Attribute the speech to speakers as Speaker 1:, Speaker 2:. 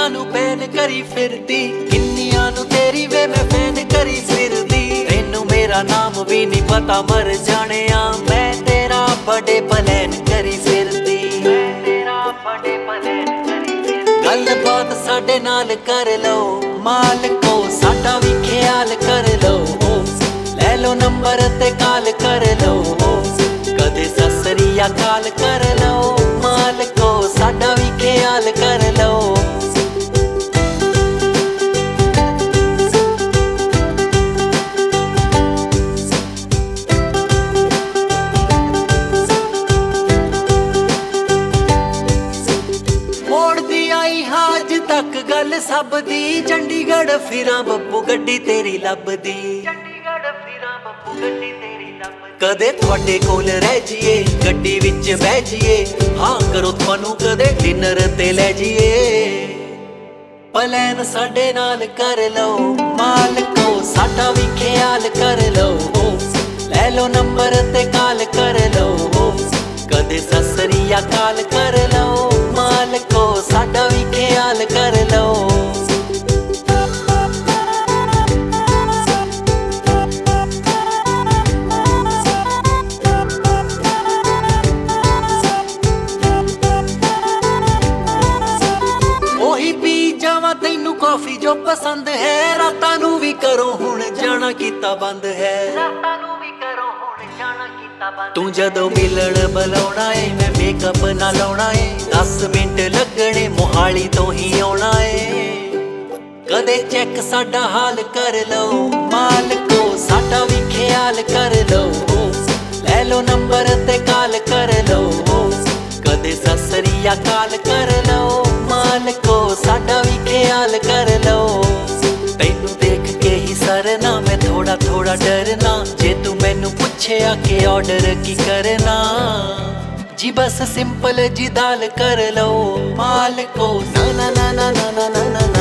Speaker 1: ਕਿੰਨੀਆਂ ਨੂੰ ਬੈਨ ਕਰੀ ਫਿਰਦੀ, ਕਿੰਨੀਆਂ ਨੂੰ ਤੇਰੀ ਵੇ ਮੈਂ ਫੈਨ ਕਰੀ ਫਿਰਦੀ। ਤੈਨੂੰ ਮੇਰਾ ਨਾਮ ਵੀ ਨਹੀਂ ਪਤਾ ਮਰ ਜਾਣਿਆ, ਮੈਂ ਤੇਰਾ ਬੜੇ ਪਲਾਨ ਕਰੀ ਫਿਰਦੀ, ਮੈਂ ਤੇਰਾ ਬੜੇ ਪਲਾਨ ਕਰੀ ਫਿਰਦੀ। ਗੱਲਬਾਤ ਸਾਡੇ ਨਾਲ ਕਰ ਲਓ ਮਾਲਕੋ, ਸਾਡਾ ਵੀ ਖਿਆਲ ਕਰ ਲਓ, ਲੈ ਲਓ ਨੰਬਰ ਤੇ ਕਾਲ ਕਰ ਲਓ, ਕਦੇ ਸਤਿ ਸ੍ਰੀ ਅਕਾਲ ਕਰ ਲਓ ਮਾਲਕੋ, ਸਾਡਾ ਵੀ ਖਿਆਲ ਕਰ ਲਓ। ਮੋੜਦੀ ਆਈ ਹਾਂ ਅੱਜ ਤੱਕ ਗੱਲ ਸਭ ਦੀ, ਚੰਡੀਗੜ੍ਹ ਫਿਰਾਂ ਬੱਬੂ ਗੱਡੀ ਤੇਰੀ ਲੱਭਦੀ, ਚੰਡੀਗੜ੍ਹ ਫਿਰਾਂ ਬੱਬੂ ਗੱਡੀ ਤੇਰੀ ਲੱਭਦੀ। ਕਦੇ ਤੁਹਾਡੇ ਕੋਲ ਰਹਿ ਜੀਏ, ਗੱਡੀ ਵਿੱਚ ਬਹਿ ਜੀਏ, ਹਾਂ ਕਰੋ ਤੁਹਾਨੂੰ ਕਦੇ ਡਿਨਰ ਤੇ ਲੈ ਜੀਏ। ਪਲਾਨ ਸਾਡੇ ਨਾਲ ਕਰ ਲਓ ਮਾਲਕੋ, ਸਾਡਾ ਵੀ ਖਿਆਲ ਕਰ ਲਓ, ਲੈ ਲਓ ਨੰਬਰ ਤੇ ਕਾਲ ਕਰ ਲਓ, ਕਦੇ ਸਤਿ ਸ੍ਰੀ ਅਕਾਲ ਕਰ ਲਓ ਮਾਲਕੋ, ਸਾਡਾ ਵੀ ਖਿਆਲ ਕਰ ਲਓ। ਉਹੀ ਪੀ ਜਾਵਾਂ ਤੈਨੂੰ ਕੌਫੀ ਜੋ ਪਸੰਦ ਹੈ, ਰਾਤਾਂ ਨੂੰ ਵੀ ਕਰੋ ਹੁਣ ਜਾਣਾ ਕੀਤਾ ਬੰਦ ਹੈ, ਰਾਤਾਂ ਨੂੰ ਵੀ ਕਰੋ ਹੁਣ ਜਾਣਾ ਕੀਤਾ ਬੰਦ। ਤੂੰ ਜਦੋਂ ਮਿਲਣ ਬੁਲਾਉਣਾ ਏ ਮੈਂ ਮੇਕਅਪ ਨਾ ਲਾਉਣਾ ਏ, 10 ਮਿੰਟ ਲੱਗਣੇ ਮੋਹਾਲੀ ਤੋਂ ਹੀ ਆਉਣਾ ਏ। ਕਦੇ ਚੈੱਕ ਸਾਡਾ ਹਾਲ ਕਰ ਲਓ ਮਾਲਕੋ, ਸਾਡਾ ਵੀ ਖਿਆਲ ਕਰ ਲਓ, ਲੈ ਲਓ ਨੰਬਰ ਤੇ ਕਾਲ ਕਰ ਲਓ, ਕਦੇ ਸਤਿ ਸ੍ਰੀ ਅਕਾਲ ਕਰ ਲਓ ਮਾਲਕੋ, ਸਾਡਾ ਵੀ ਖਿਆਲ ਕਰ ਲਓ। ਤੈਨੂੰ ਦੇਖ ਕੇ ਹੀ ਸਰਨਾ ਮੈਂ ਥੋੜਾ ਥੋੜਾ ਡਰਨਾ, ਜੇ ਤੂੰ ਮੈਨੂੰ ਪੁੱਛਿਆ ਕਿ ਆਰਡਰ ਕੀ ਕਰਨਾ, ਜੀ ਬਸ ਸਿੰਪਲ ਜੀ ਦਾਲ ਕਰ ਲਓ ਮਾਲਕੋ, ਨਾ ਨਾ ਨਾ ਨਾ ਨਾ ਨਾ ਨਾ।